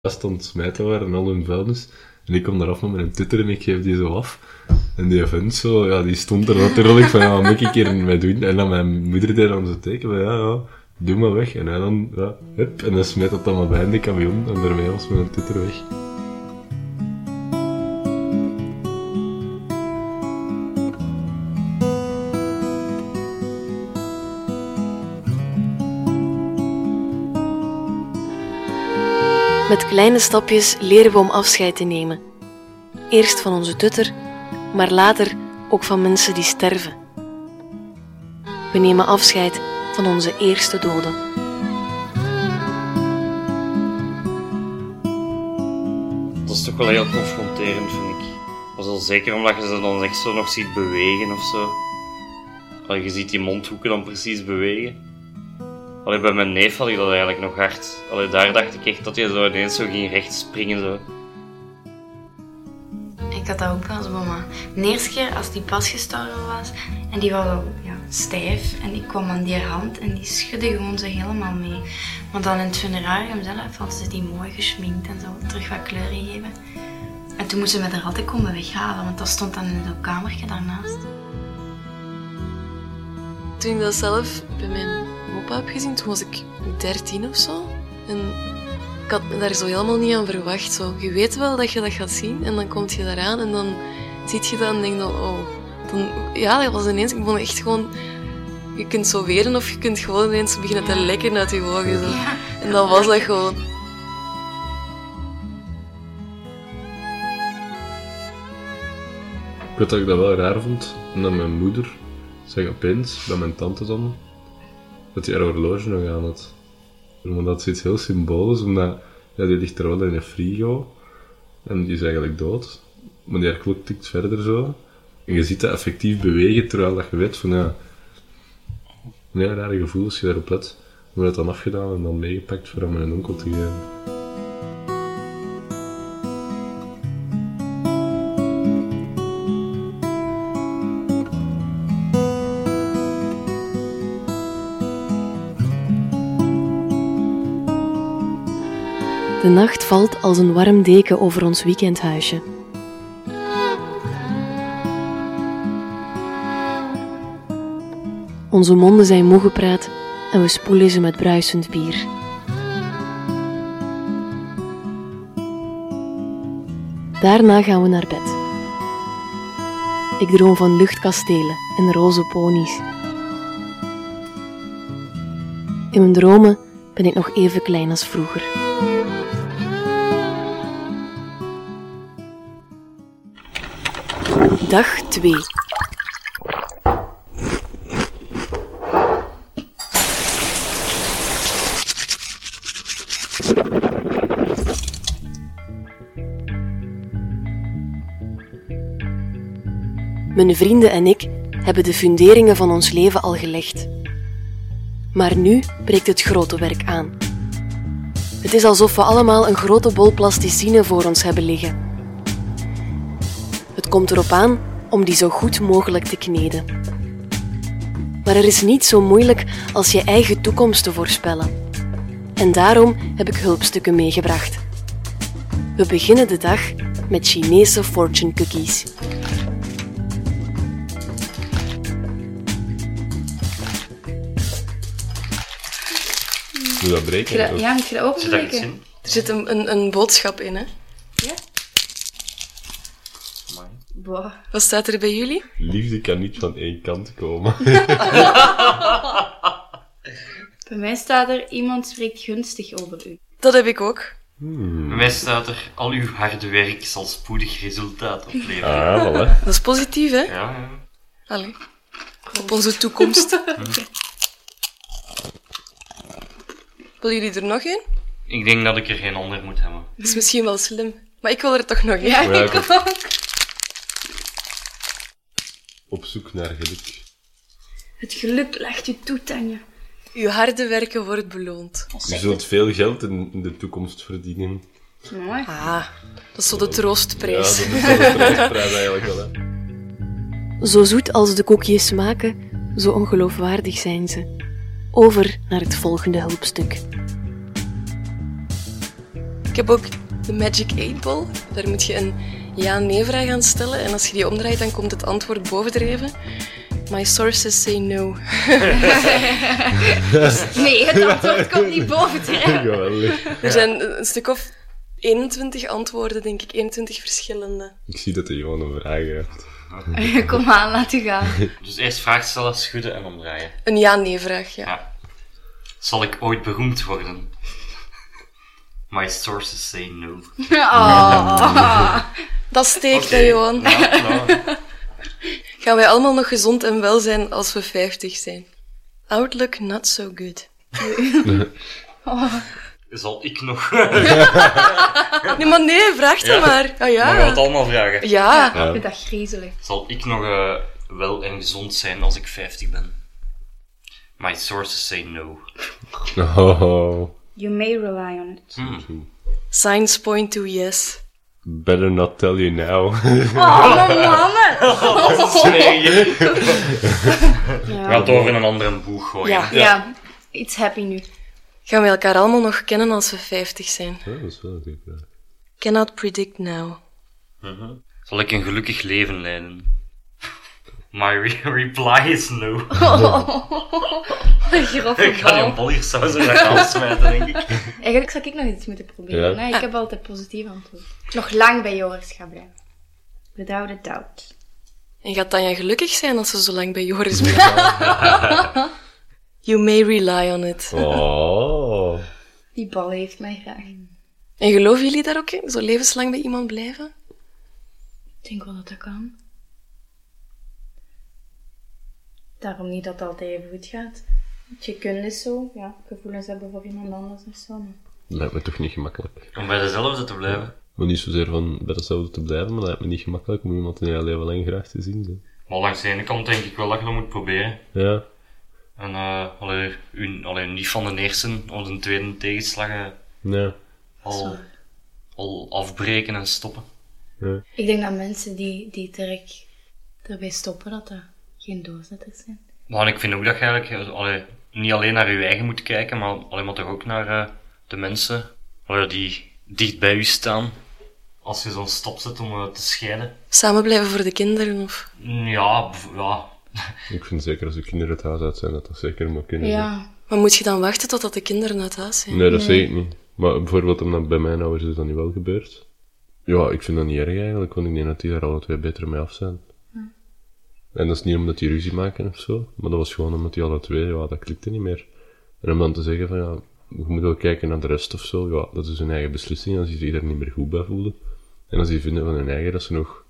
stond smijten waren en al hun vuilnis. En ik kom eraf met mijn tutter en ik geef die zo af. En die vent zo, ja, die stond er natuurlijk van, ja, wat moet ik hier mee doen? En dan mijn moeder deed dan zo teken van, ja, doe maar weg. En hij dan, ja, hup, en dan smijt dat allemaal bij in de camion. En daarmee was mijn tutter weg. Met kleine stapjes leren we om afscheid te nemen. Eerst van onze tutter, maar later ook van mensen die sterven. We nemen afscheid van onze eerste doden. Dat is toch wel heel confronterend, vind ik. Wel zeker omdat je ze dan echt zo nog ziet bewegen of zo. Allee, je ziet die mondhoeken dan precies bewegen. Allee, bij mijn neef had ik dat eigenlijk nog hard. Allee, daar dacht ik echt dat je zo ineens zo ging recht springen. Zo. Ik had dat ook wel zo, mama. De eerste keer als die pas gestorven was en die was al stijf en ik kwam aan die hand en die schudde gewoon zo helemaal mee. Maar dan in het funerarium zelf hadden ze die mooi geschminkt en zo terug wat kleur gegeven. En toen moesten we mij er altijd komen weghalen, want dat stond dan in het kamertje daarnaast. Toen ik dat zelf bij mijn opa heb gezien, toen was ik 13 of zo. En ik had me daar zo helemaal niet aan verwacht. Zo. Je weet wel dat je dat gaat zien en dan kom je daaraan en dan ziet je dat en denk dan, oh. Dan, ja, dat was ineens, ik vond echt gewoon, je kunt zo weren of je kunt gewoon ineens beginnen te lekken uit je ogen. Zo. Ja. En dan was dat gewoon. Ik weet dat ik dat wel raar vond. En dat mijn moeder zei opeens, bij mijn tante dan, dat hij haar horloge nog aan had. Maar dat is iets heel symbolisch, omdat ja, die ligt er wel in een frigo. En die is eigenlijk dood. Maar die haar klok tikt verder zo. En je ziet dat effectief bewegen, terwijl dat je weet van ja... Nee, rare gevoel als je daarop let. We hebben het dan afgedaan en dan meegepakt voor aan mijn onkel te geven. De nacht valt als een warm deken over ons weekendhuisje. Onze monden zijn moe gepraat en we spoelen ze met bruisend bier. Daarna gaan we naar bed. Ik droom van luchtkastelen en roze ponies. In mijn dromen ben ik nog even klein als vroeger. Dag 2. Mijn vrienden en ik hebben de funderingen van ons leven al gelegd. Maar nu breekt het grote werk aan. Het is alsof we allemaal een grote bol plasticine voor ons hebben liggen. Het komt erop aan om die zo goed mogelijk te kneden. Maar er is niet zo moeilijk als je eigen toekomst te voorspellen. En daarom heb ik hulpstukken meegebracht. We beginnen de dag met Chinese fortune cookies. Moet dat breken? Ja, moet je dat Zit daar iets openbreken? in? Er zit een boodschap in, hè? Ja? Amai. Boah. Wat staat er bij jullie? Liefde kan niet van één kant komen. Bij mij staat er, iemand spreekt gunstig over u. Dat heb ik ook. Bij mij staat er, al uw harde werk zal spoedig resultaat opleveren. Ah, voilà. Dat is positief, hè? Ja. Allee. Op onze toekomst. Willen jullie er nog een? Ik denk dat ik er geen ander moet hebben. Dat is misschien wel slim. Maar ik wil er toch nog een. Ja, Ja, ik ik ook. Op zoek naar geluk. Het geluk legt u toe, Tanja. Uw harde werken wordt beloond. Je zult veel geld in de toekomst verdienen. Mooi. Ah, dat is zo de Ja, troostprijs. dat is wel de prijsprijs eigenlijk wel, hè. Zo zoet als de koekjes smaken, zo ongeloofwaardig zijn ze. Over naar het volgende hulpstuk. Ik heb ook de Magic 8 Ball. Daar moet je een ja-nee-vraag aan stellen. En als je die omdraait, dan komt het antwoord bovendreven. My sources say no. Nee, het antwoord komt niet boven terecht. Geweldig. Er zijn een stuk of 21 antwoorden, denk ik. 21 verschillende. Ik zie dat hij gewoon een vraag heeft. Kom aan, laat u gaan. Dus eerst vraag stellen, schudden en omdraaien. Een ja-nee-vraag, ja. Ja. Zal ik ooit beroemd worden? My sources say no. Oh. Dat steekt, Oké. hè, Johan. Ja, nou. Gaan wij allemaal nog gezond en wel zijn als we 50 zijn? Outlook not so good. Zal ik nog... Nee, maar nee, vraag dan maar. Ah, ja. Mogen we het allemaal vragen? Ja. Ik vind dat griezelig. Zal ik nog wel en gezond zijn als ik 50 ben? My sources say no. Oh, You may rely on it. Signs point to yes. better not tell you now. Oh, mannen! We gaan het over een andere boeg gooien. Ja. Ja, it's happy nu. Gaan we elkaar allemaal nog kennen als we 50 zijn? Ja, dat is wel een goede vraag. Cannot predict now. Zal ik een gelukkig leven leiden? My reply is no. Een grove Ik ga die bal. een bal hier zo aansmijten, denk ik. Eigenlijk zou ik nog iets moeten proberen. Ja. Nee, ik heb altijd positief antwoord. Nog lang bij Joris gaan blijven. Without a doubt. En gaat Tanja gelukkig zijn als ze zo lang bij Joris blijft? You may rely on it. Oh. Die bal heeft mij graag. En geloven jullie daar ook in? Zo levenslang bij iemand blijven? Ik denk wel dat dat kan. Daarom niet dat het altijd even goed gaat. Je kunt is zo, ja, gevoelens hebben voor iemand anders of zo. Maar... Dat lijkt me toch niet gemakkelijk. Om bij dezelfde te blijven. Maar niet zozeer van bij hetzelfde te blijven, maar dat lijkt me niet gemakkelijk om iemand in je leven lang graag te zien. Zo. Maar langs de ene kant denk ik wel dat je dat moet proberen. Ja. En alleen niet van de eerste of de tweede tegenslag Ja. al afbreken en stoppen. Ja. Ik denk dat mensen die direct erbij stoppen, dat geen doorzetters zijn. Maar ik vind ook dat je eigenlijk niet alleen naar je eigen moet kijken, maar toch ook naar de mensen die dicht bij u staan. Als je zo'n stop zet om te scheiden. Samen blijven voor de kinderen of... Ja. Ik vind zeker als de kinderen het huis uit zijn, dat zeker moet kunnen. Ja. Maar moet je dan wachten totdat de kinderen uit huis zijn? Nee, dat zeg ik niet. Maar bijvoorbeeld omdat bij mijn ouders is dat niet wel gebeurd. Ja, ik vind dat niet erg eigenlijk, want ik denk dat die daar alle twee beter mee af zijn. En dat is niet omdat die ruzie maken of zo, maar dat was gewoon omdat die alle twee, ja, dat klikte niet meer. En om dan te zeggen van, ja, je moet wel kijken naar de rest of zo, ja, dat is hun eigen beslissing als die zich daar niet meer goed bij voelen. En als die vinden van hun eigen dat ze nog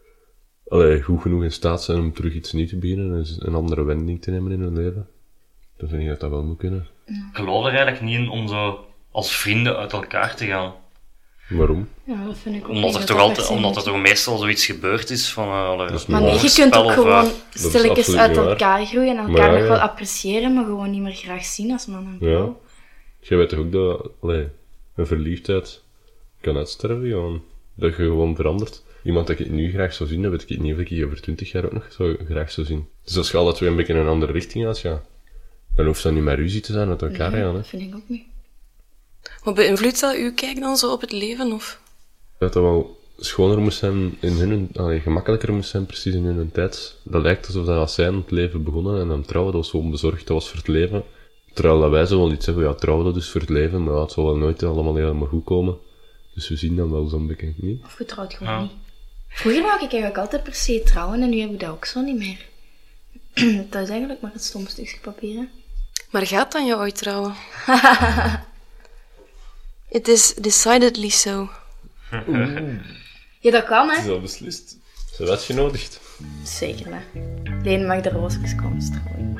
goed genoeg in staat zijn om terug iets nieuws te beginnen en een andere wending te nemen in hun leven, dan vind ik dat dat wel moet kunnen. Ik geloof er eigenlijk niet in om zo als vrienden uit elkaar te gaan. Waarom? Ja, dat vind ik ook Omdat niet, er dat toch dat altijd, per se omdat er moet. toch meestal zoiets gebeurd is van Dat is Maar niet nee, waar. je kunt ook spel of, gewoon is stilletjes absoluut uit niet waar. elkaar groeien en Maar elkaar ja, nog wel ja. appreciëren, maar gewoon niet meer graag zien als man en Ja. vrouw. Jij weet toch ook dat een verliefdheid kan uitsterven, gewoon. Dat je gewoon verandert. Iemand dat ik nu graag zou zien, dat weet ik niet of ik je over 20 jaar ook nog zou graag zou zien. Dus als je alle twee een beetje in een andere richting gaat, ja, dan hoeft dat niet meer ruzie te zijn uit elkaar gaan, hè. Dat vind ik ook niet. Maar beïnvloedt dat uw kijk dan zo op het leven? Of? Dat dat wel schoner moest zijn in hun, gemakkelijker moest zijn precies in hun tijd. Dat lijkt alsof dat als zij aan het leven begonnen en aan het trouwen, dat was gewoon bezorgd, dat was voor het leven. Terwijl dat wij zo wel iets zeggen, ja, trouwen dat is voor het leven, maar ja, het zal wel nooit allemaal helemaal goed komen. Dus we zien dan wel zo'n beetje, niet? Of je trouwt gewoon Ja. niet. Vroeger wou ik eigenlijk altijd per se trouwen en nu heb ik dat ook zo niet meer. Dat is eigenlijk maar het stom stukje papier, hè. Maar gaat dan je ooit trouwen? It is decidedly so. Ja, dat kan, Het is hè. al beslist. Ze is uitgenodigd. Zeker, hè. Leen mag de roosjes komen strooien.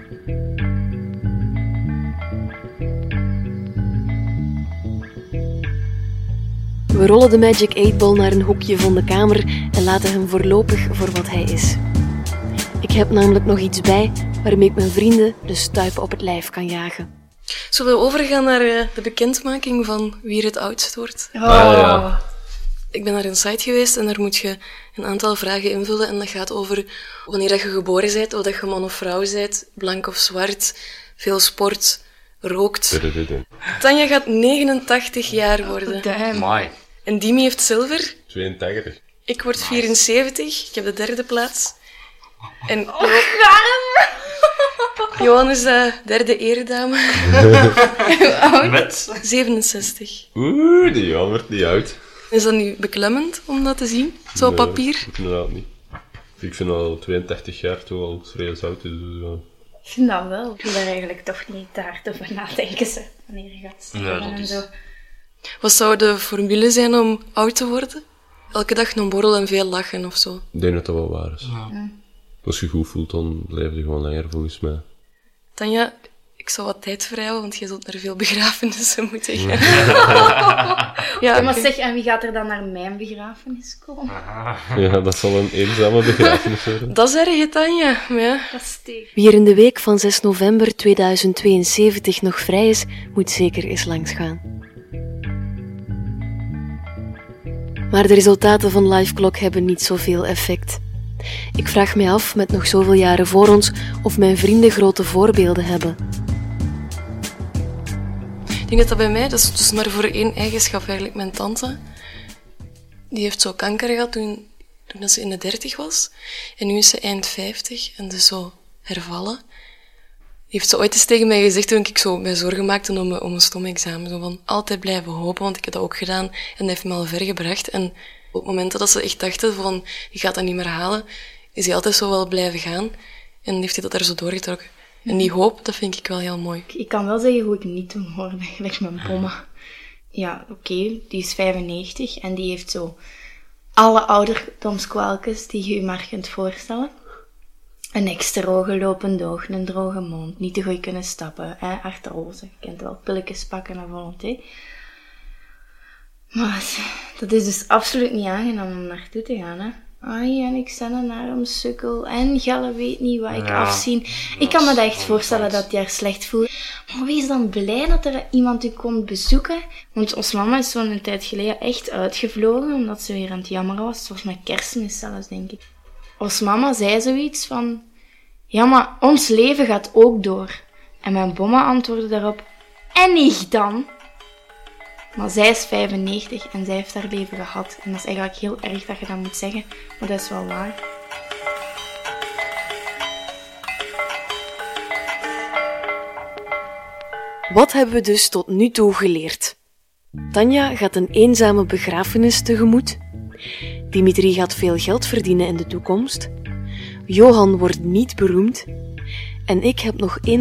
We rollen de Magic 8 Ball naar een hoekje van de kamer en laten hem voorlopig voor wat hij is. Ik heb namelijk nog iets bij waarmee ik mijn vrienden de stuipen op het lijf kan jagen. Zullen we overgaan naar de bekendmaking van wie er het oudst wordt? Oh. ja. Ik ben naar een site geweest en daar moet je een aantal vragen invullen. En dat gaat over wanneer dat je geboren bent, of dat je man of vrouw bent, blank of zwart, veel sport, rookt. Tudududum. Tanja gaat 89 jaar worden. Duim. Amai. En Dimi heeft zilver. 82. Ik word 74. Ik heb de 3e plaats. En Johan is de 3e eredame. Met? 67. Oeh, die Johan wordt niet oud. Is dat nu beklemmend om dat te zien? Zo op Nee, papier? Inderdaad niet. Ik vind al 82 jaar toch al vrij oud. Dus, Ik vind dat wel. Ik wil daar eigenlijk toch niet te hard over nadenken, ze, wanneer je gaat sterven Ja, dat en is- zo. Wat zou de formule zijn om oud te worden? Elke dag een borrel en veel lachen of zo. ik denk dat dat wel waar is. Als je goed voelt, dan blijf je gewoon langer, volgens mij. Tanja, ik zou wat tijd vrijhouden, want je zult naar veel begrafenissen moeten gaan. Ja, Maar oké. zeg, en wie gaat er dan naar mijn begrafenis komen? Ja, dat zal een eenzame begrafenis worden. Dat is erg, Tanja. Maar ja. Dat is tegen. Wie er in de week van 6 november 2072 nog vrij is, moet zeker eens langsgaan. Maar de resultaten van LiveClock hebben niet zoveel effect. Ik vraag mij af, met nog zoveel jaren voor ons, of mijn vrienden grote voorbeelden hebben. Ik denk dat dat bij mij, dat is dus maar voor één eigenschap eigenlijk. Mijn tante, die heeft zo kanker gehad toen ze in de 30 was. En nu is ze eind 50 en dus zo hervallen. Die heeft ze ooit eens tegen mij gezegd toen ik zo mij zorgen maakte om een stomexamen. Zo van, altijd blijven hopen, want ik heb dat ook gedaan. En dat heeft me al ver gebracht. En op momenten dat ze echt dachten van, die gaat dat niet meer halen, is hij altijd zo wel blijven gaan. En heeft hij dat daar zo doorgetrokken. En die hoop, dat vind ik wel heel mooi. Ik kan wel zeggen hoe ik niet toen hoorde, gelijk mijn bomma. Ja, oké, die is 95 en die heeft zo alle ouderdomskwaaltjes die je je maar kunt voorstellen. Een extra ogen oog, een droge mond, niet te goed kunnen stappen, artrose, je kent wel, pilletjes pakken à volonté. Maar dat is dus absoluut niet aangenaam om naartoe te gaan, hè. Ai, en ik sta een armsukkel en Gelle weet niet wat ik Ja, afzien. Ik kan me dat echt voorstellen dat je haar slecht voelt. Maar wees dan blij dat er iemand u komt bezoeken. Want ons mama is zo'n tijd geleden echt uitgevlogen, omdat ze weer aan het jammeren was. Volgens mij Kerstmis zelfs, denk ik. Ons mama zei zoiets van, ja, maar ons leven gaat ook door. En mijn bomma antwoordde daarop, en ik dan? Maar zij is 95 en zij heeft haar leven gehad. En dat is eigenlijk heel erg dat je dat moet zeggen, maar dat is wel waar. Wat hebben we dus tot nu toe geleerd? Tanja gaat een eenzame begrafenis tegemoet. Dimitri gaat veel geld verdienen in de toekomst. Johan wordt niet beroemd. En ik heb nog 1.604.830.477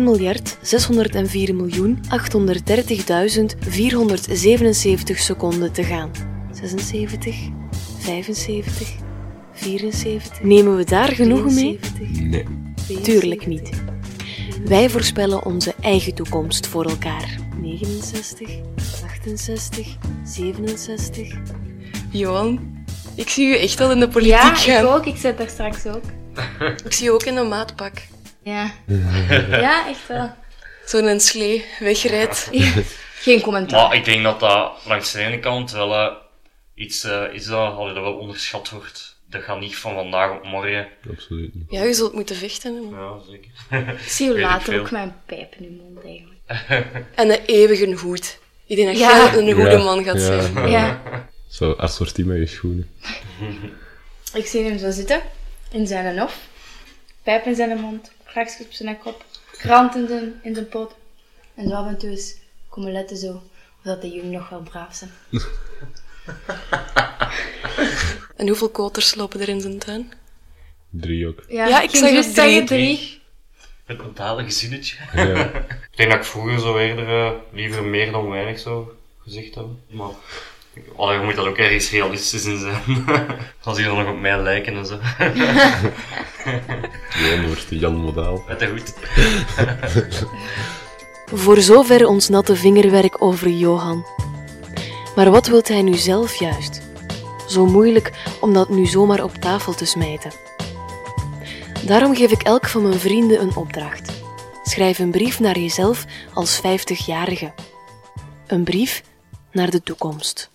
seconden te gaan. 76, 75, 74. Nemen we daar genoegen mee? Nee. Tuurlijk niet. Wij voorspellen onze eigen toekomst voor elkaar. 69, 68, 67. Johan, ik zie u echt al in de politiek Ja, gaan. ik ook. Ik zit daar straks ook. Ik zie je ook in een maatpak. Ja. Ja, echt wel. Zo'n slee wegrijdt. Geen commentaar. Maar ik denk dat dat langs de ene kant wel iets is dat wel onderschat wordt. Dat gaat niet van vandaag op morgen. Absoluut niet. Ja, je zult moeten vechten. Hè. Ja, zeker. Ik zie je weet ik later veel. ook mijn pijp in je mond eigenlijk. En een eeuwige hoed. Ik denk dat Ja. jij een goede man gaat zijn. Ja. Zo assortie met je schoenen. Ik zie hem zo zitten, in zijn hof. Pijp in zijn mond, kraksjes op zijn kop, krant in zijn poot. En zo af en toe eens komen letten zo, of dat de jongen nog wel braaf zijn. En hoeveel koters lopen er in zijn tuin? 3 ook. Ja, ik ging zag juist het zeggen 3. Met een talige zinnetje. Ja. Ik denk dat ik vroeger zo eerder liever meer dan weinig zou gezegd hebben. Maar je moet dat ook ergens realistisch in zijn. Als die dan nog op mij lijken en zo. Johan wordt de Jan Modaal. Met dat goed. Voor zover ons natte vingerwerk over Johan. Maar wat wilt hij nu zelf juist? Zo moeilijk om dat nu zomaar op tafel te smijten. Daarom geef ik elk van mijn vrienden een opdracht. Schrijf een brief naar jezelf als 50-jarige. Een brief naar de toekomst.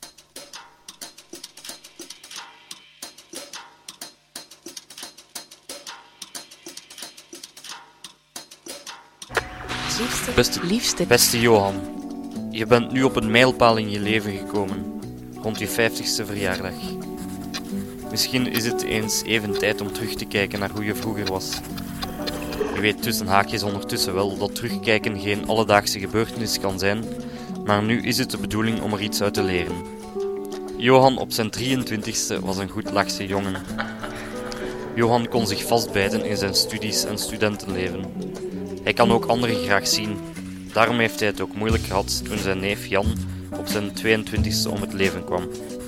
Beste Johan, je bent nu op een mijlpaal in je leven gekomen, rond je 50ste verjaardag. Misschien is het eens even tijd om terug te kijken naar hoe je vroeger was. Je weet tussen haakjes ondertussen wel dat terugkijken geen alledaagse gebeurtenis kan zijn, maar nu is het de bedoeling om er iets uit te leren. Johan op zijn 23ste was een goed lachse jongen. Johan kon zich vastbijten in zijn studies en studentenleven. Hij kan ook anderen graag zien. Daarom heeft hij het ook moeilijk gehad toen zijn neef Jan op zijn 22ste om het leven kwam.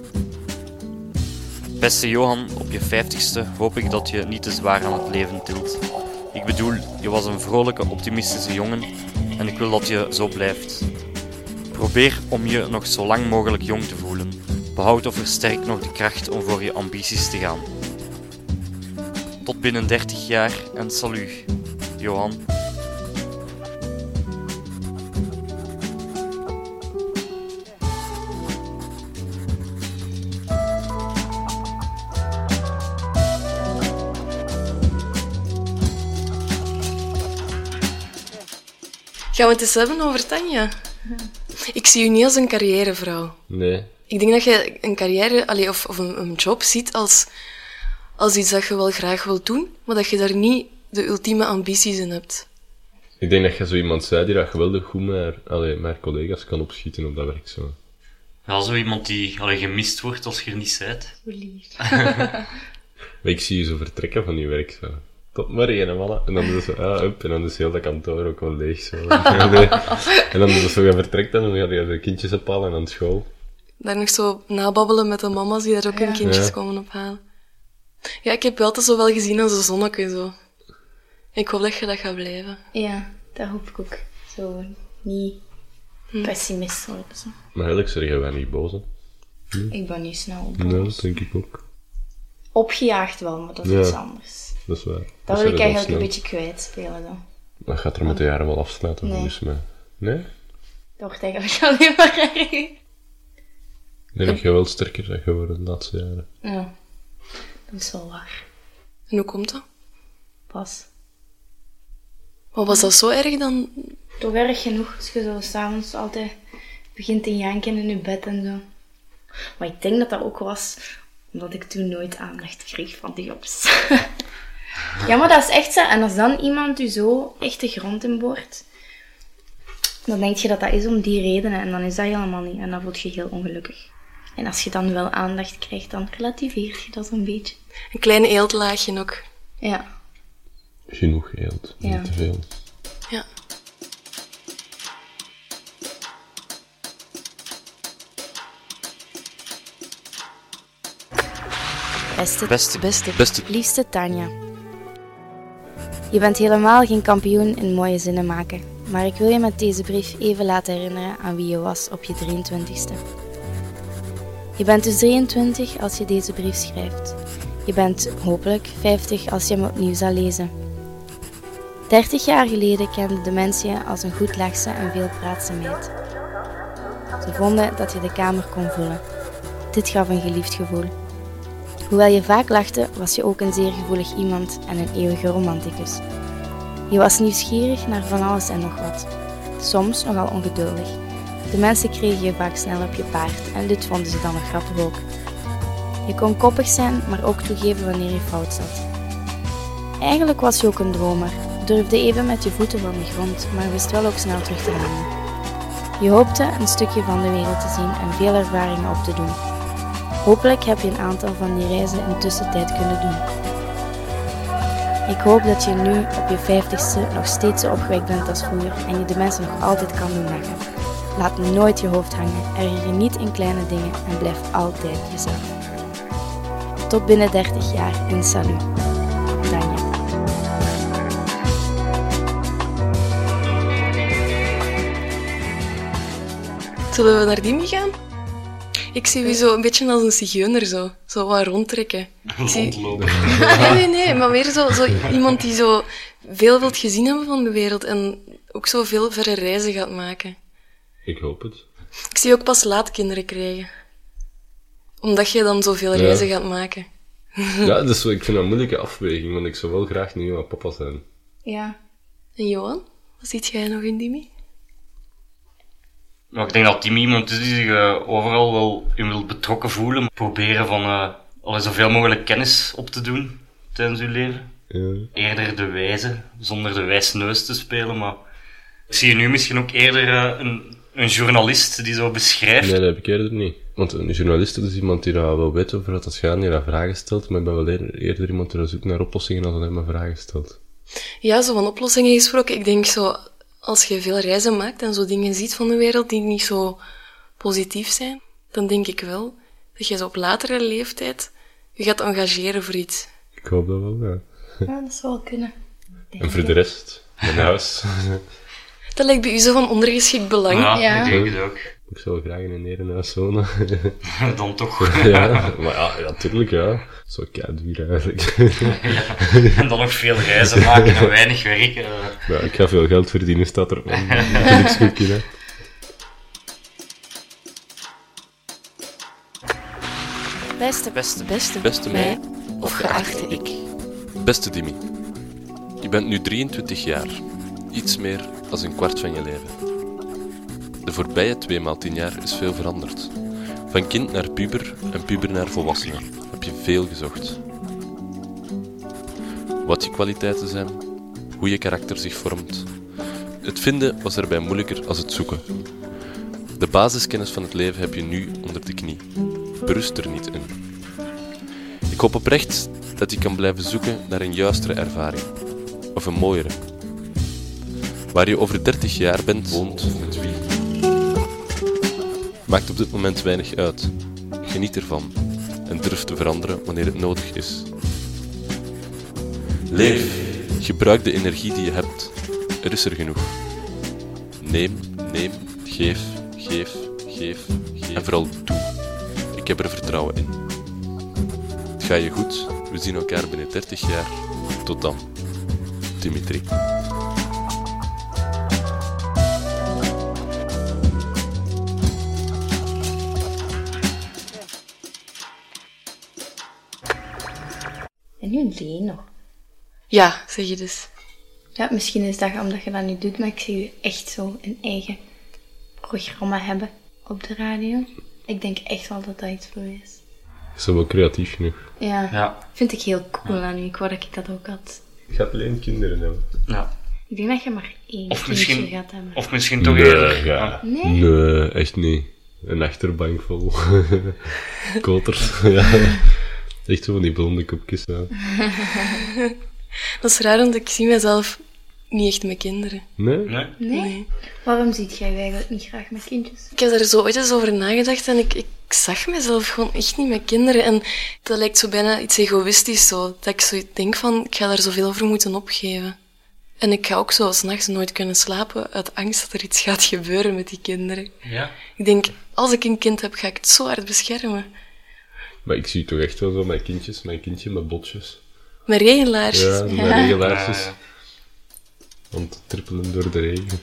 Beste Johan, op je 50ste hoop ik dat je niet te zwaar aan het leven tilt. Ik bedoel, je was een vrolijke, optimistische jongen en ik wil dat je zo blijft. Probeer om je nog zo lang mogelijk jong te voelen. Behoud of versterk nog de kracht om voor je ambities te gaan. Tot binnen 30 jaar en salut, Johan. Gaan we het eens hebben over Tanja? Ik zie u niet als een carrièrevrouw. Nee. Ik denk dat je een carrière of een job ziet als iets dat je wel graag wilt doen, maar dat je daar niet de ultieme ambities in hebt. Ik denk dat je zo iemand zei die dat geweldig goed met haar collega's kan opschieten op dat werk. Zo. Ja, zo iemand die gemist wordt als je er niet bent. Hoe lief. Maar ik zie je zo vertrekken van je werk. Zo. Tot morgen, en voilà. En dan is het zo, up. En dan is heel dat kantoor ook wel leeg. Zo. En dan is het zo, je vertrekt en dan ga je de kindjes ophalen aan school. Daar nog zo nababbelen met de mama's die daar ook hun kindjes komen ophalen. Ja, ik heb je altijd zo wel gezien als een zonneke, zo. Ik hoop dat je dat gaat blijven. Ja, dat hoop ik ook. Zo niet pessimist worden. Zo. Maar eigenlijk zeg wij niet boos, hè? Ik ben niet snel boos. Nee, dat denk ik ook. Opgejaagd wel, maar dat is iets anders. Dat is waar. Dat wil ik eigenlijk een beetje kwijtspelen dan. Dat gaat er met de jaren wel afsluiten, Nee. volgens mij. Nee? Dat wordt eigenlijk alleen maar erger. Ik denk dat je wel sterker bent geworden de laatste jaren. Ja, dat is wel waar. En hoe komt dat? Pas. Maar was dat zo erg dan? Toch erg genoeg als je zo s'avonds altijd begint te janken in je bed en zo. Maar ik denk dat dat ook was omdat ik toen nooit aandacht kreeg van de jobs. Ja, maar dat is echt zo. En als dan iemand u zo echt de grond in boort, dan denk je dat dat is om die redenen. En dan is dat helemaal niet. En dan voel je heel ongelukkig. En als je dan wel aandacht krijgt, dan relativeert je dat een beetje. Een klein eeltlaagje ook. Ja. Genoeg eelt, Ja. niet te veel. Ja. Beste. Liefste Tanja. Je bent helemaal geen kampioen in mooie zinnen maken. Maar ik wil je met deze brief even laten herinneren aan wie je was op je 23ste. Je bent dus 23 als je deze brief schrijft. Je bent hopelijk 50 als je hem opnieuw zal lezen. 30 jaar geleden kenden de mensen je als een goed lachse en veelpraatse meid. Ze vonden dat je de kamer kon vullen. Dit gaf een geliefd gevoel. Hoewel je vaak lachte, was je ook een zeer gevoelig iemand en een eeuwige romanticus. Je was nieuwsgierig naar van alles en nog wat. Soms nogal ongeduldig. De mensen kregen je vaak snel op je paard en dit vonden ze dan nog grappig ook. Je kon koppig zijn, maar ook toegeven wanneer je fout zat. Eigenlijk was je ook een dromer. Durfde even met je voeten van de grond, maar wist wel ook snel terug te landen. Je hoopte een stukje van de wereld te zien en veel ervaringen op te doen. Hopelijk heb je een aantal van die reizen in tussentijd kunnen doen. Ik hoop dat je nu op je 50ste nog steeds zo opgewekt bent als vroeger en je de mensen nog altijd kan doen lachen. Laat nooit je hoofd hangen, erger je niet in kleine dingen en blijf altijd jezelf. Tot binnen 30 jaar in salut. Tanja. Zullen we naar Dimi gaan? Ik zie u zo een beetje als een zigeuner, zo wat rondtrekken. Rondlopen. Nee, maar meer zo iemand die zo veel wilt gezien hebben van de wereld en ook zo veel verre reizen gaat maken. Ik hoop het. Ik zie ook pas laat kinderen krijgen. Omdat je dan zoveel reizen gaat maken. Ja, dus ik vind dat een moeilijke afweging, want ik zou wel graag nu aan papa zijn. Ja. En Johan? Wat ziet jij nog in Dimi? Maar ik denk dat Timmy iemand is die zich overal wel in wil betrokken voelen. Proberen van al zoveel mogelijk kennis op te doen tijdens uw leven. Ja. Eerder de wijze, zonder de wijsneus te spelen, maar ik zie je nu misschien ook eerder een journalist die zo beschrijft. Nee, dat heb ik eerder niet. Want een journalist is iemand die dat wel weet over wat dat gaat, die dat vragen stelt, maar ik ben wel eerder iemand die zoekt naar oplossingen als alleen maar vragen stelt. Ja, zo van oplossingen gesproken. Ik denk zo, als je veel reizen maakt en zo dingen ziet van de wereld die niet zo positief zijn, dan denk ik wel dat je zo op latere leeftijd je gaat engageren voor iets. Ik hoop dat wel, ja. Ja, dat zou wel kunnen. En voor de rest, mijn huis. Dat lijkt bij u zo van ondergeschikt belang. Ja, ik denk het ook. Ik zou graag in een herenhuis wonen. Dan toch. Ja, maar ja, natuurlijk, ja. Zo keiduur eigenlijk. Ja. En dan nog veel reizen maken en weinig werken. Ja, ik ga veel geld verdienen, staat er op een geluksboekje, hè. Beste mij of geachte ik. Beste Dimi, je bent nu 23 jaar. Iets meer dan een kwart van je leven. De voorbije 2 maal 10 jaar is veel veranderd. Van kind naar puber en puber naar volwassene heb je veel gezocht. Wat je kwaliteiten zijn, hoe je karakter zich vormt. Het vinden was erbij moeilijker als het zoeken. De basiskennis van het leven heb je nu onder de knie. Berust er niet in. Ik hoop oprecht dat je kan blijven zoeken naar een juistere ervaring. Of een mooiere. Waar je over 30 jaar bent, woont, met wie. Maakt op dit moment weinig uit. Geniet ervan. En durf te veranderen wanneer het nodig is. Leef. Gebruik de energie die je hebt. Er is er genoeg. Neem, geef. En vooral doe. Ik heb er vertrouwen in. Het gaat je goed. We zien elkaar binnen 30 jaar. Tot dan. Dimitri. En nu Leen nog. Ja, zeg je dus. Ja, misschien is dat omdat je dat nu doet, maar ik zie je echt zo een eigen programma hebben op de radio. Ik denk echt wel dat dat iets voor je is. Is dat wel creatief genoeg? Ja, vind ik heel cool aan u. Ik wou dat ik dat ook had. Ik ga alleen kinderen hebben. Ja. Ik denk dat je maar 1 kindje gaat hebben. Of misschien toch eerder. Ja. Nee? Nee, echt niet. Een achterbank vol koters. Ja. Echt zo van die blonde kopjes. Ja. Dat is raar, want ik zie mezelf niet echt met kinderen. Nee? Nee? Nee? Waarom ziet jij je eigenlijk niet graag met kindjes? Ik heb daar zo ooit eens over nagedacht en ik zag mezelf gewoon echt niet met kinderen. En dat lijkt zo bijna iets egoïstisch zo. Dat ik zo denk van, ik ga daar zoveel over moeten opgeven. En ik ga ook zo 's nachts nooit kunnen slapen uit angst dat er iets gaat gebeuren met die kinderen. Ja. Ik denk, als ik een kind heb, ga ik het zo hard beschermen. Maar ik zie toch echt wel zo mijn kindjes, mijn kindje met botjes. Met regenlaarsjes. Ja, met regenlaarsjes. Om te trippelen door de regen.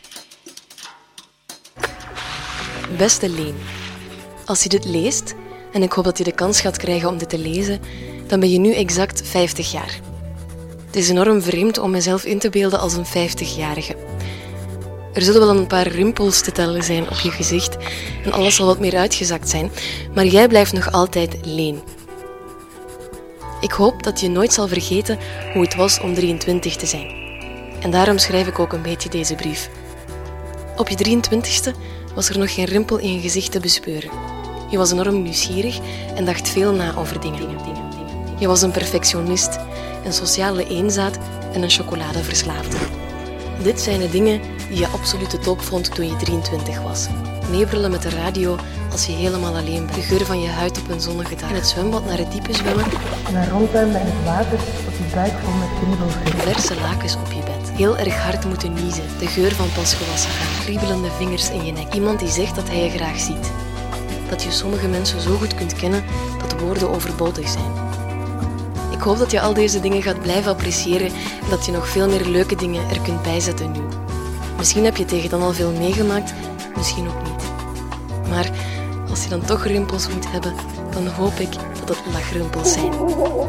Beste Leen, als je dit leest, en ik hoop dat je de kans gaat krijgen om dit te lezen, dan ben je nu exact 50 jaar. Het is enorm vreemd om mezelf in te beelden als een 50-jarige. Er zullen wel een paar rimpels te tellen zijn op je gezicht en alles zal wat meer uitgezakt zijn, maar jij blijft nog altijd Leen. Ik hoop dat je nooit zal vergeten hoe het was om 23 te zijn. En daarom schrijf ik ook een beetje deze brief. Op je 23ste was er nog geen rimpel in je gezicht te bespeuren. Je was enorm nieuwsgierig en dacht veel na over dingen. Je was een perfectionist, een sociale eenzaad en een chocoladeverslaafde. Dit zijn de dingen die je absoluut de top vond toen je 23 was. Meebrullen met de radio als je helemaal alleen bent. De geur van je huid op een zonnige dag. In het zwembad naar het diepe zwemmen. En dan rondtuin bij het water tot je buik vol met kriebelgeur. Verse lakens op je bed. Heel erg hard moeten niezen. De geur van pas gewassen haar. Kriebelende vingers in je nek. Iemand die zegt dat hij je graag ziet. Dat je sommige mensen zo goed kunt kennen dat woorden overbodig zijn. Ik hoop dat je al deze dingen gaat blijven appreciëren en dat je nog veel meer leuke dingen er kunt bijzetten nu. Misschien heb je tegen dan al veel meegemaakt, misschien ook niet. Maar als je dan toch rimpels moet hebben, dan hoop ik dat het lachrimpels zijn.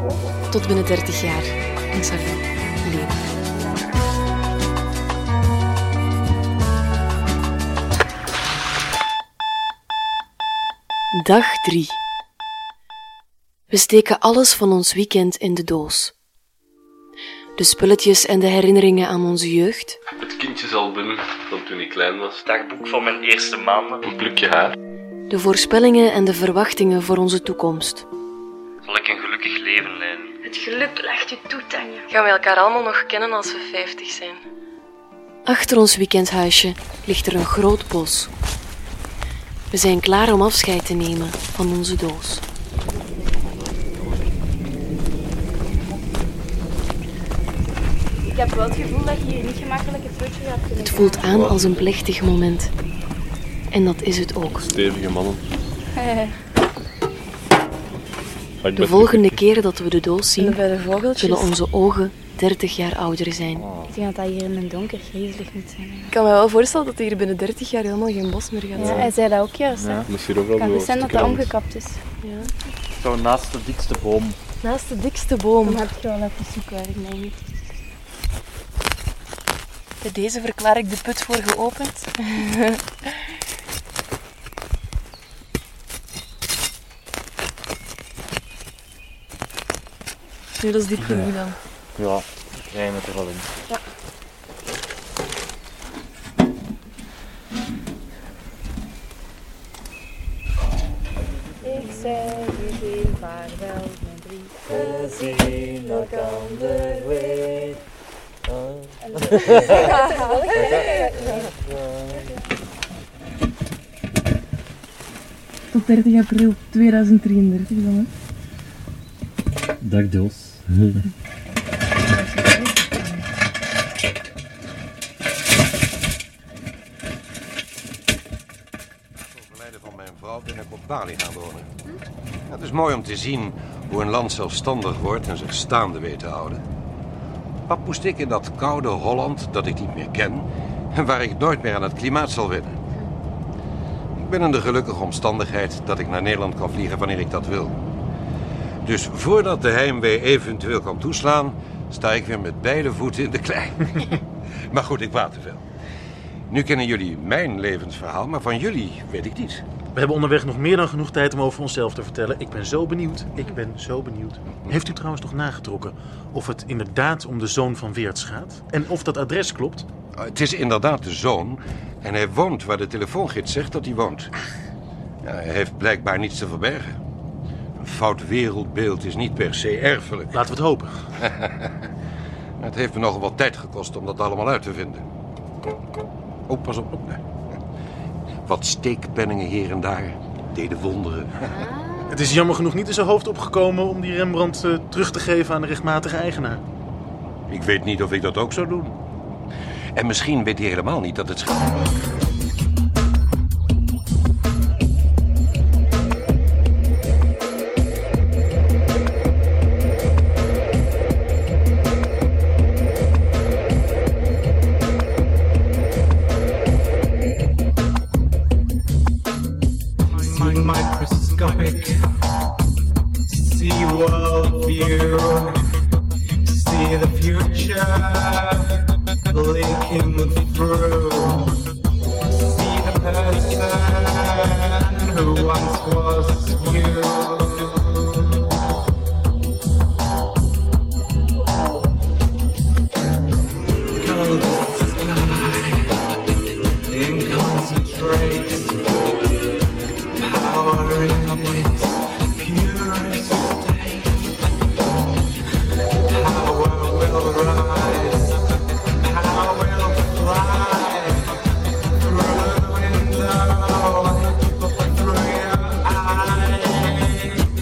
Tot binnen 30 jaar. En salut, Leen. Dag 3. We steken alles van ons weekend in de doos. De spulletjes en de herinneringen aan onze jeugd. Het kindjesalbum van toen ik klein was. Het dagboek van mijn eerste maanden. Een plukje haar. De voorspellingen en de verwachtingen voor onze toekomst. Zal ik een gelukkig leven leiden? Het geluk lacht je toe, Tanja. Gaan we elkaar allemaal nog kennen als we 50 zijn? Achter ons weekendhuisje ligt er een groot bos. We zijn klaar om afscheid te nemen van onze doos. Ik heb wel het gevoel dat je hier niet gemakkelijk het putje gaat kunnen. Het voelt aan als een plechtig moment. En dat is het ook. Stevige mannen. De volgende keer dat we de doos zien, Bij de vogeltjes. zullen onze ogen 30 jaar ouder zijn. Ik denk dat dat hier in het donker griezelig moet zijn. Ik kan me wel voorstellen dat hier binnen 30 jaar helemaal geen bos meer gaat Ja, zijn. hij zei dat ook juist. Hè. Dat is hier overal Het kan dus zijn dat dat krant. omgekapt is. Zo naast de dikste boom. Naast de dikste boom. Dan heb je wel even zoekwerk, denk ik. Bij deze verklaar ik de put voor geopend. Nu, dat is diep genoeg dan. Ja, ik rij het er wel in. Ik zeg je geen vaarwel, mijn drie. We zien elkaar weer. Tot 30 april 2033 dan, hè? Dag Doos. Overlijden van mijn vrouw ben ik op Bali gaan wonen. Het is mooi om te zien hoe een land zelfstandig wordt en zich staande weet te houden. Wat moest ik in dat koude Holland dat ik niet meer ken en waar ik nooit meer aan het klimaat zal wennen? Ik ben in de gelukkige omstandigheid dat ik naar Nederland kan vliegen wanneer ik dat wil. Dus voordat de heimwee eventueel kan toeslaan, sta ik weer met beide voeten in de klei. Maar goed, ik praat te veel. Nu kennen jullie mijn levensverhaal, maar van jullie weet ik niets. We hebben onderweg nog meer dan genoeg tijd om over onszelf te vertellen. Ik ben zo benieuwd. Heeft u trouwens nog nagetrokken of het inderdaad om de zoon van Weerts gaat? En of dat adres klopt? Het is inderdaad de zoon en hij woont waar de telefoongids zegt dat hij woont. Ja, hij heeft blijkbaar niets te verbergen. Een fout wereldbeeld is niet per se erfelijk. Laten we het hopen. Het heeft me nogal wat tijd gekost om dat allemaal uit te vinden. Oh, pas op. Nee. Wat steekpenningen hier en daar deden wonderen. Het is jammer genoeg niet in zijn hoofd opgekomen om die Rembrandt terug te geven aan de rechtmatige eigenaar. Ik weet niet of ik dat ook zou doen. En misschien weet hij helemaal niet dat het... Microscopic see world view, see the future leaking through, see the person who once was you. Cold sky in concentrate. Power in its purest state. Power will rise. Power will fly through the window, through your eyes.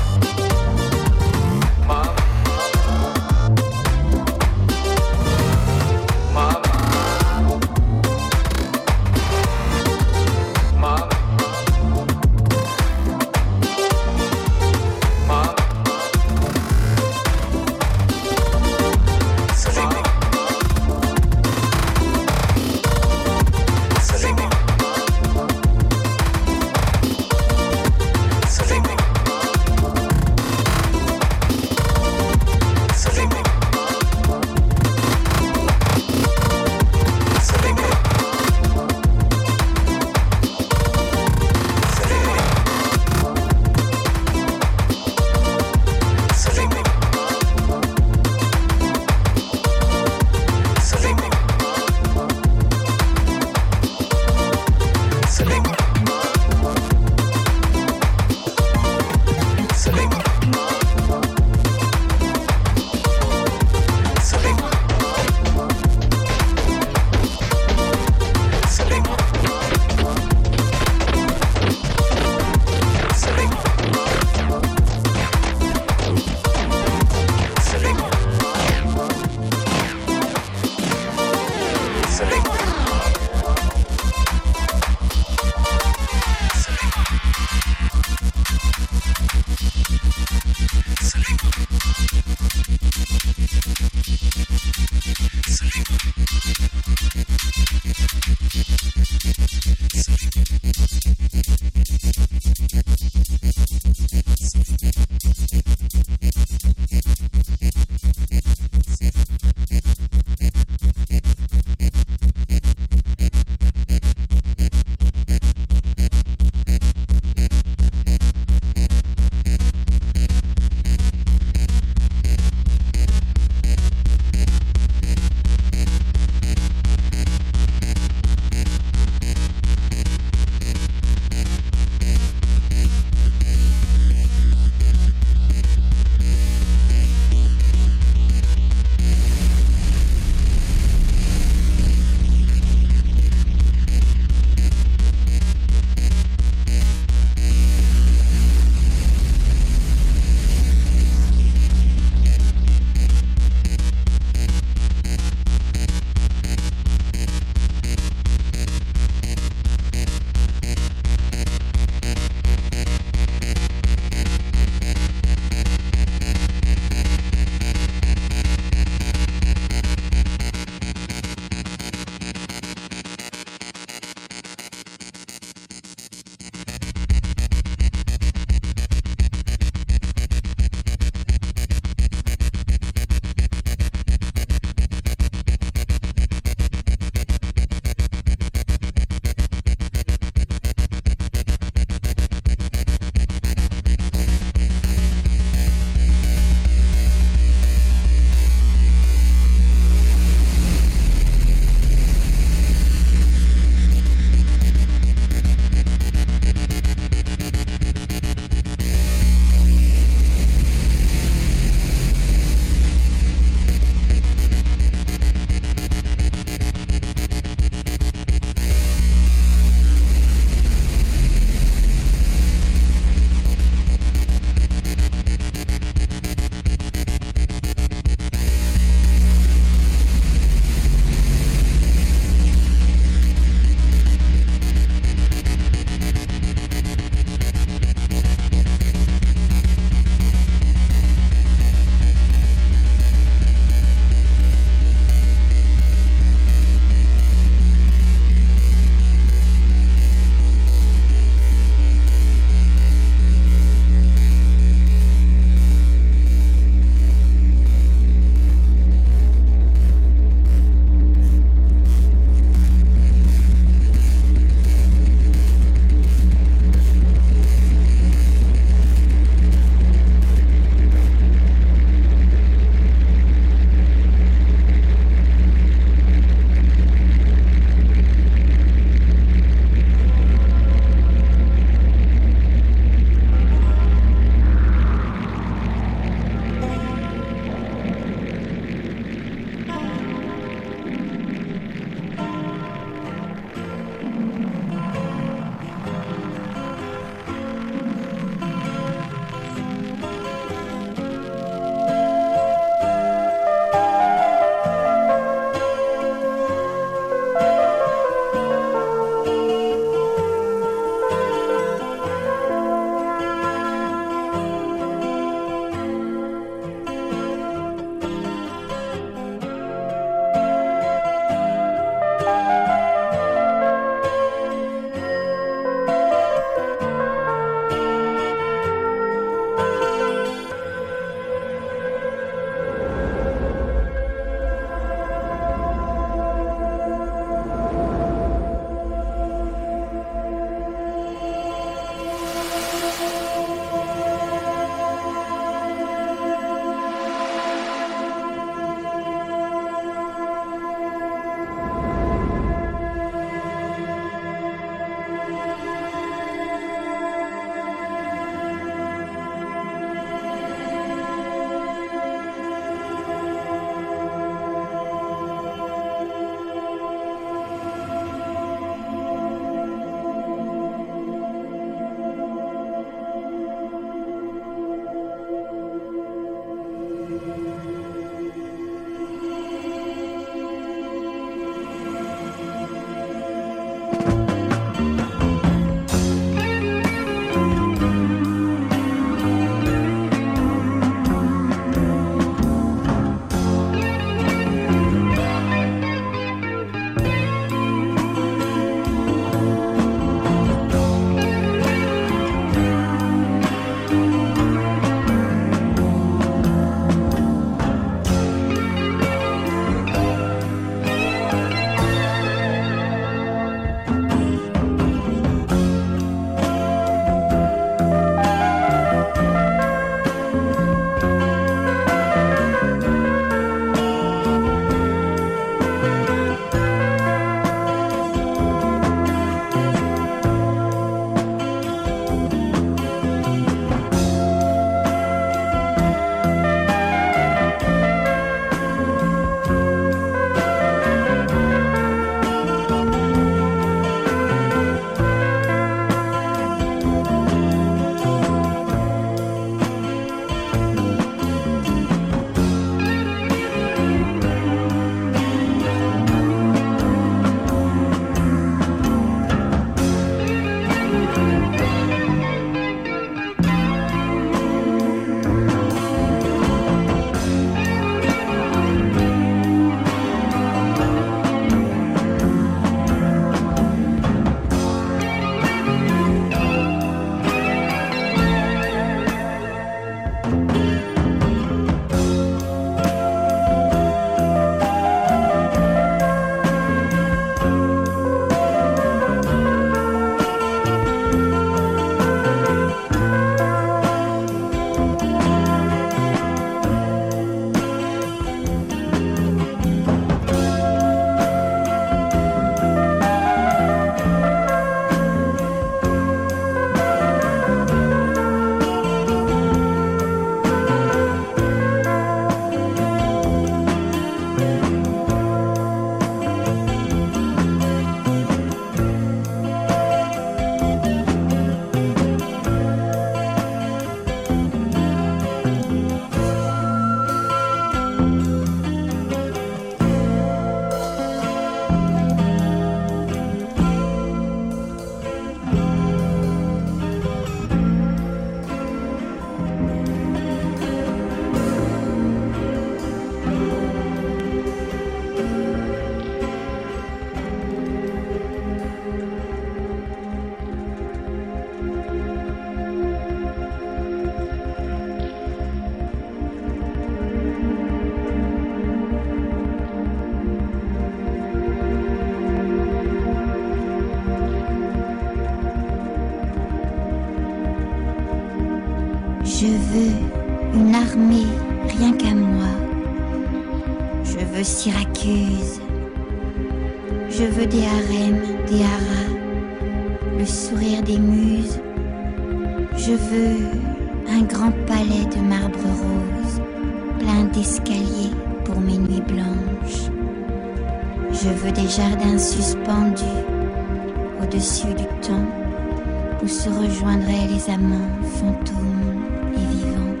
veux une armée rien qu'à moi. Je veux Syracuse. Je veux des harems, des haras, le sourire des muses. Je veux un grand palais de marbre rose, plein d'escaliers pour mes nuits blanches. Je veux des jardins suspendus au-dessus du temps, où se rejoindraient les amants fantômes et vivants.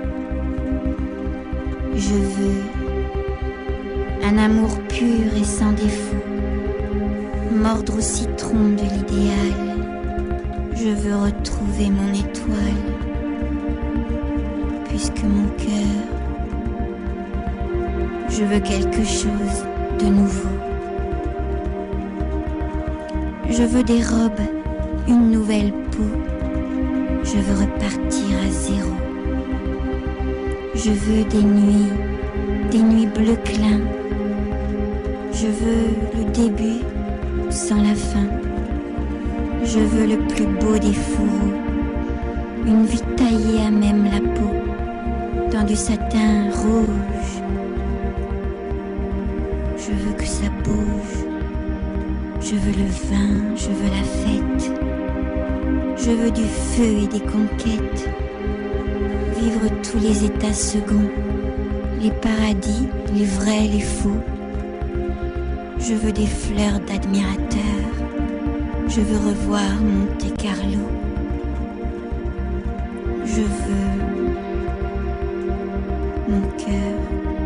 Je veux un amour pur et sans défaut, mordre au citron de l'idéal. Je veux retrouver mon étoile, puisque mon cœur, je veux quelque chose de nouveau. Je veux des robes, une nouvelle peau. Je veux repartir à zéro. Je veux des nuits bleu clin. Je veux le début sans la fin. Je veux le plus beau des fourreaux, une vie taillée à même la peau, dans du satin rouge. Je veux que ça bouge. Je veux le vin, je veux la fête. Je veux du feu et des conquêtes. Vivre tous les états seconds, les paradis, les vrais, les faux. Je veux des fleurs d'admirateurs. Je veux revoir Monte Carlo. Je veux mon cœur.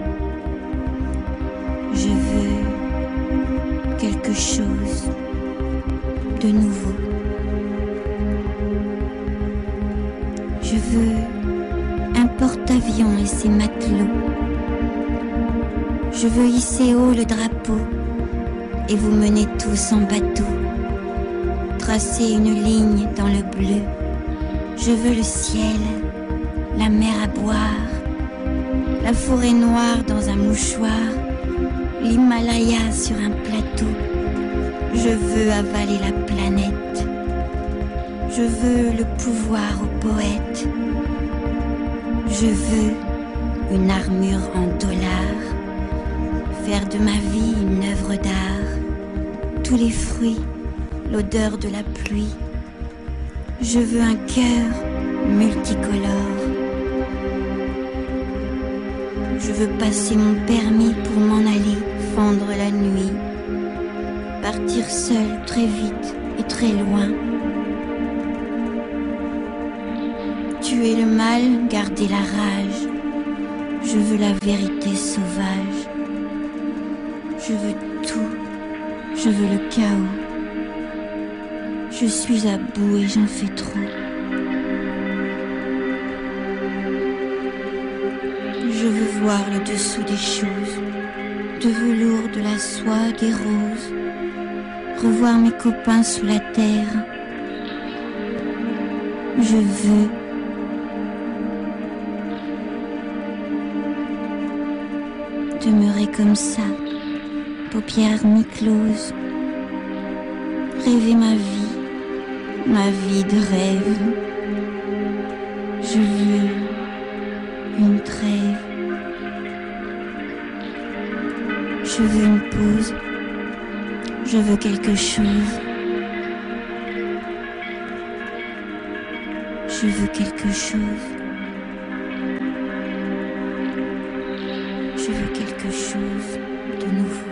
Je veux quelque chose de nouveau. Je veux un porte-avions et ses matelots. Je veux hisser haut le drapeau et vous mener tous en bateau. Tracer une ligne dans le bleu. Je veux le ciel, la mer à boire, la forêt noire dans un mouchoir, l'Himalaya sur un plateau. Je veux avaler la planète. Je veux le pouvoir au poète. Je veux une armure en dollars, faire de ma vie une œuvre d'art. Tous les fruits, l'odeur de la pluie. Je veux un cœur multicolore. Je veux passer mon permis pour m'en aller fendre la nuit. Partir seul très vite et très loin. Tuer le mal, garder la rage. Je veux la vérité sauvage. Je veux tout. Je veux le chaos. Je suis à bout et j'en fais trop. Je veux voir le dessous des choses, de velours, de la soie, des roses. Revoir mes copains sous la terre. Je veux demeurer comme ça, paupières mi-closes, rêver ma vie de rêve. Je veux une trêve. Je veux une pause. Je veux quelque chose. Je veux quelque chose. Je veux quelque chose de nouveau.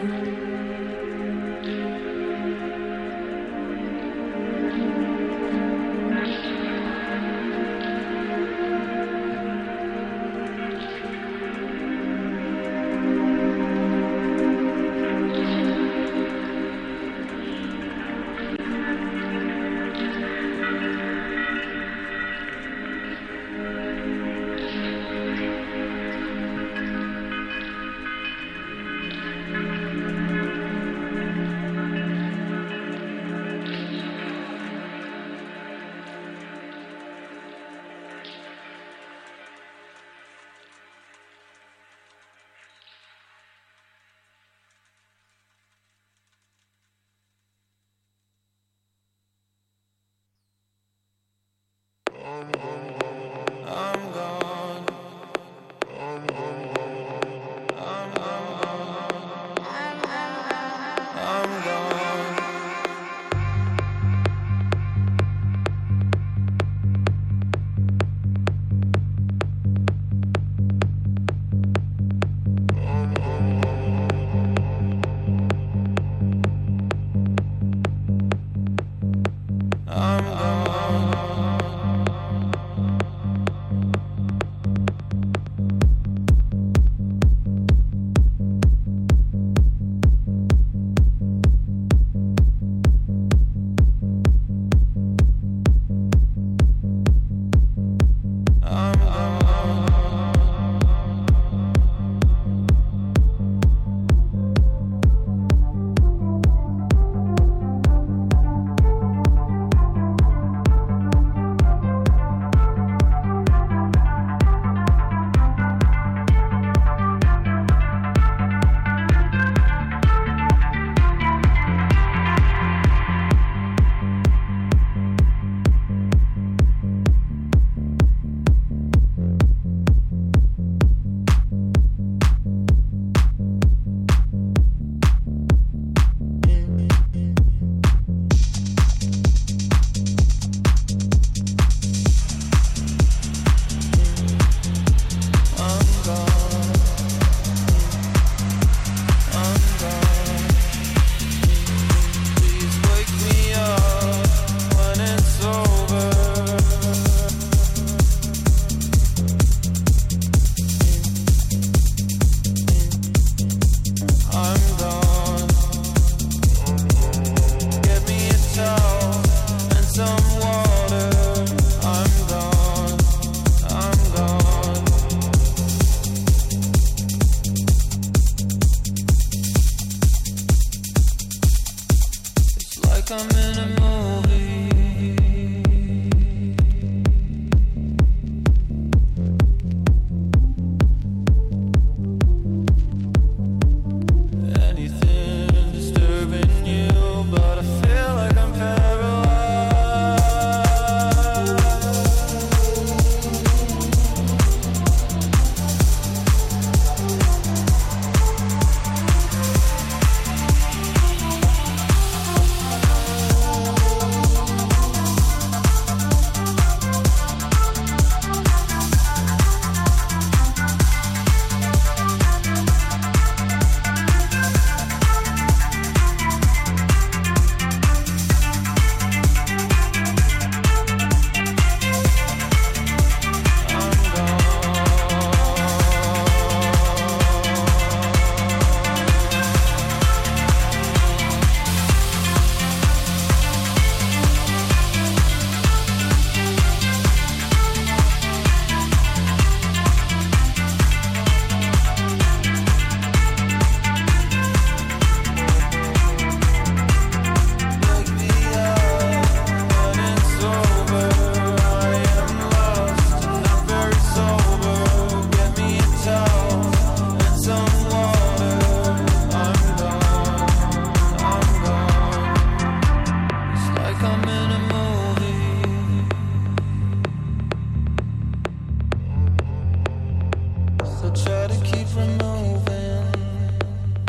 I'm gone.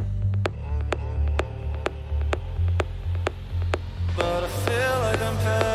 But I feel like I'm